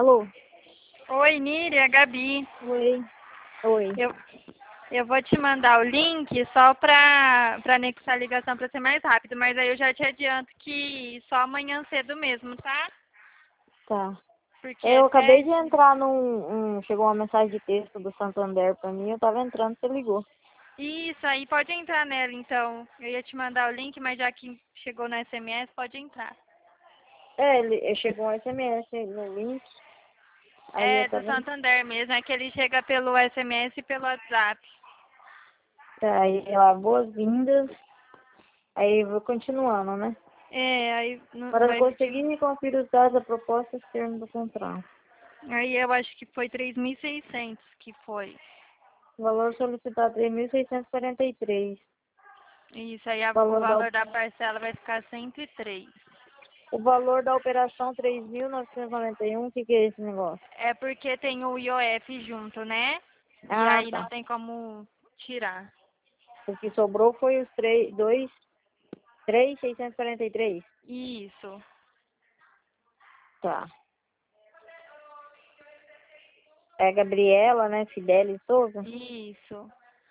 Alô? Oi, Niri, é a Gabi. Oi. Oi. Eu vou te mandar o link só para anexar a ligação para ser mais rápido, mas aí eu já te adianto que só amanhã cedo mesmo, tá? Tá. Porque Eu é acabei de teste. entrar chegou uma mensagem de texto do Santander pra mim, eu tava entrando, você ligou. Isso, aí pode entrar nela então. Eu ia te mandar o link, mas já que chegou no SMS, pode entrar. Chegou um SMS no link, aí eu É do tava Santander mesmo, é que ele chega pelo SMS e pelo WhatsApp. aí lá, boas-vindas, aí eu vou continuando, né? É, aí Para vai conseguir conferir os dados da proposta externa do contrato. aí eu acho que foi 3.600 que foi. O valor solicitado é 1.643. Isso, aí O o valor da, valor da parcela vai ficar 103. o valor da operação 3.991, o que que é esse negócio? É porque tem o IOF junto, né? E Ah, aí não tá. tem como tirar. O que sobrou foi os 3.643. Isso. Tá. É a Gabriela, né? Fidelis Souza? Isso.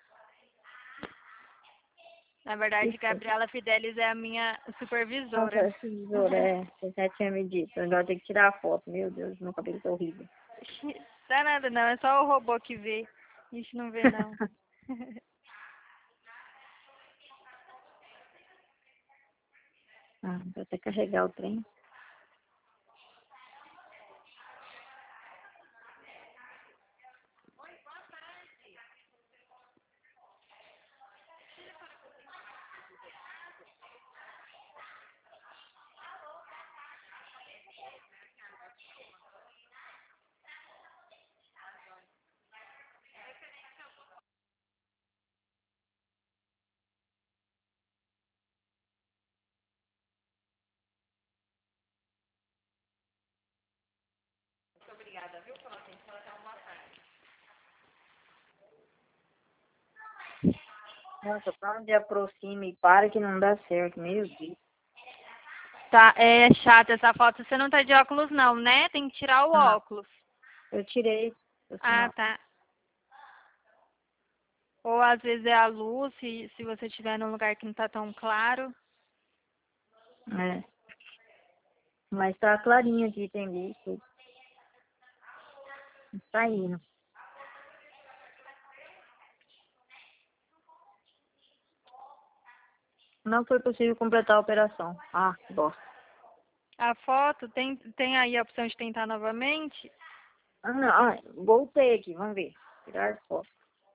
Na verdade, Isso. Gabriela Fidelis é a minha supervisora. Nossa, tesoura, você já tinha me dito. Agora tem que tirar a foto. Meu Deus, meu cabelo tá horrível. Dá nada não, é só o robô que vê. A gente não vê não. Vou até carregar o trem. Nossa, pra onde aproxima e para que não dá certo. Meu Deus. Tá, é chato essa foto. Você não tá de óculos não, né? Tem que tirar o Ah, óculos. eu tirei o Ah, sinal. tá. Ou às vezes é a luz, se você estiver num lugar que não tá tão claro. É. Mas tá clarinho aqui, tem luz. Tudo. Tá indo. Não foi possível completar a operação. Ah, que bosta. A foto, tem aí a opção de tentar novamente? Ah, não. Voltei aqui, vamos ver. Tirar foto.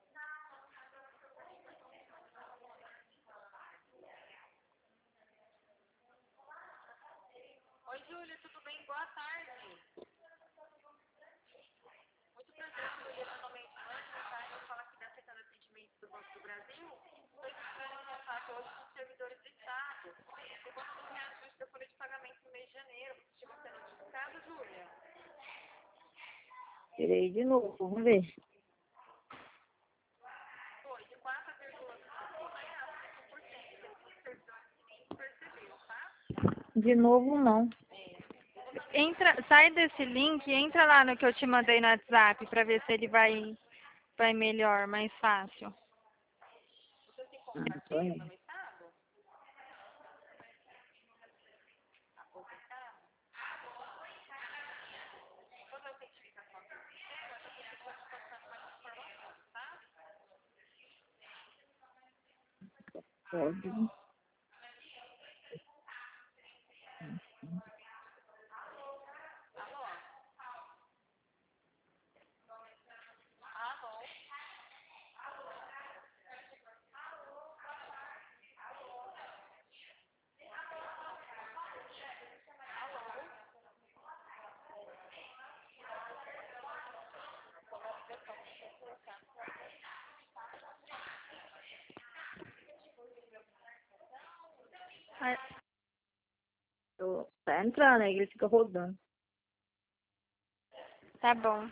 Oi, Júlia, tudo bem? Boa tarde. Muito prazer, Júlia. Meu nome é Edmã, tá? Eu falo aqui da Secretaria de Atendimento do Banco do Brasil. Estou entrando em contato hoje com os servidores do Estado. Eu vou fazer um reajuste da folha de pagamento no mês de janeiro. Você chegou a ser notificado, Júlia? Tirei de novo, vamos ver. Foi de 4,5%, né? A 5%. Os servidores que nem percebeu, tá? De novo, não. Sai desse link, entra lá no que eu te mandei no WhatsApp para ver se ele vai melhor, mais fácil. Tô indo. Pode. Ah, Tá entrando, aí ele fica rodando. tá bom.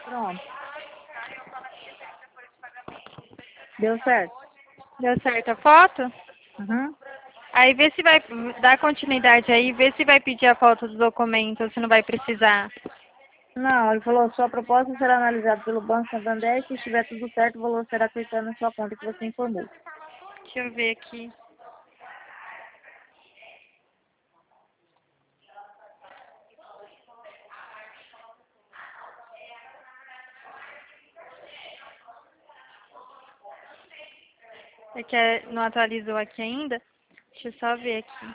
Pronto. Aí eu falo aqui a folha de pagamento. Deu certo? Deu certo a foto? Uhum. Aí vê se vai dar continuidade aí, vê se vai pedir a foto do documento, ou se não vai precisar. Não, ele falou, sua proposta será analisada pelo Banco Santander e se estiver tudo certo, o valor será acreditado na sua conta que você informou. Deixa eu ver aqui. É que não atualizou aqui ainda. Deixa eu só ver aqui.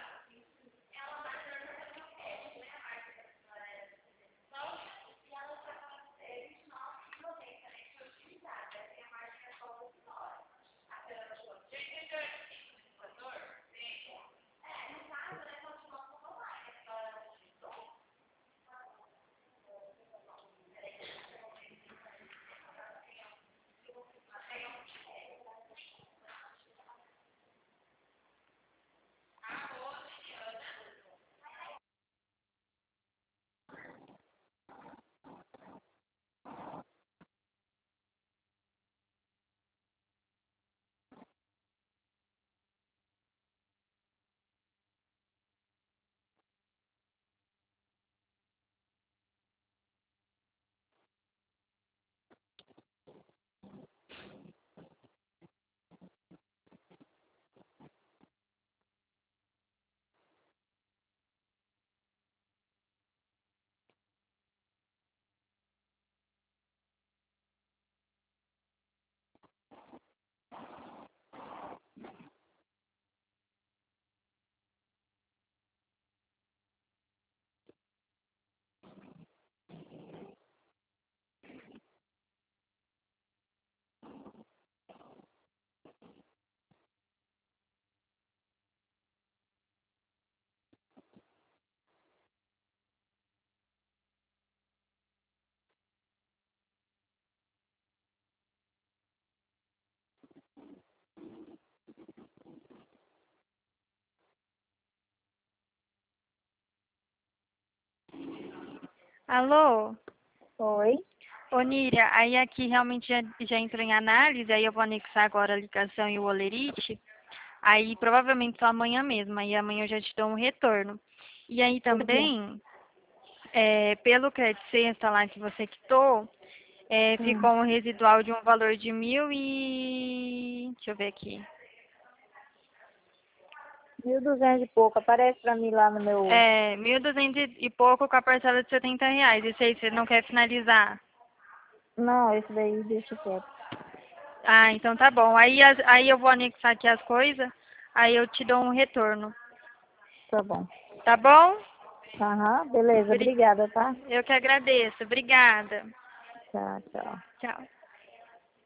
Alô? Oi? Ô, Níria, aí aqui realmente já entrou em análise, aí eu vou anexar agora a ligação e o olerite. Aí provavelmente só amanhã mesmo, aí amanhã eu já te dou um retorno. E aí Tudo bem. também, pelo crédito sexta lá que você quitou, ficou um residual de um valor de 1.000 e... Deixa eu ver aqui. 1.200 e pouco. Aparece pra mim lá no meu... 1.200 e pouco com a parcela de R$ 70. Isso aí você não quer finalizar? Não, esse daí deixa quieto. Ah, então tá bom. Aí eu vou anexar aqui as coisas, aí eu te dou um retorno. Tá bom. Tá bom? Aham, beleza. Bri- Obrigada, tá? Eu que agradeço. Obrigada. Tchau, tchau. Tchau.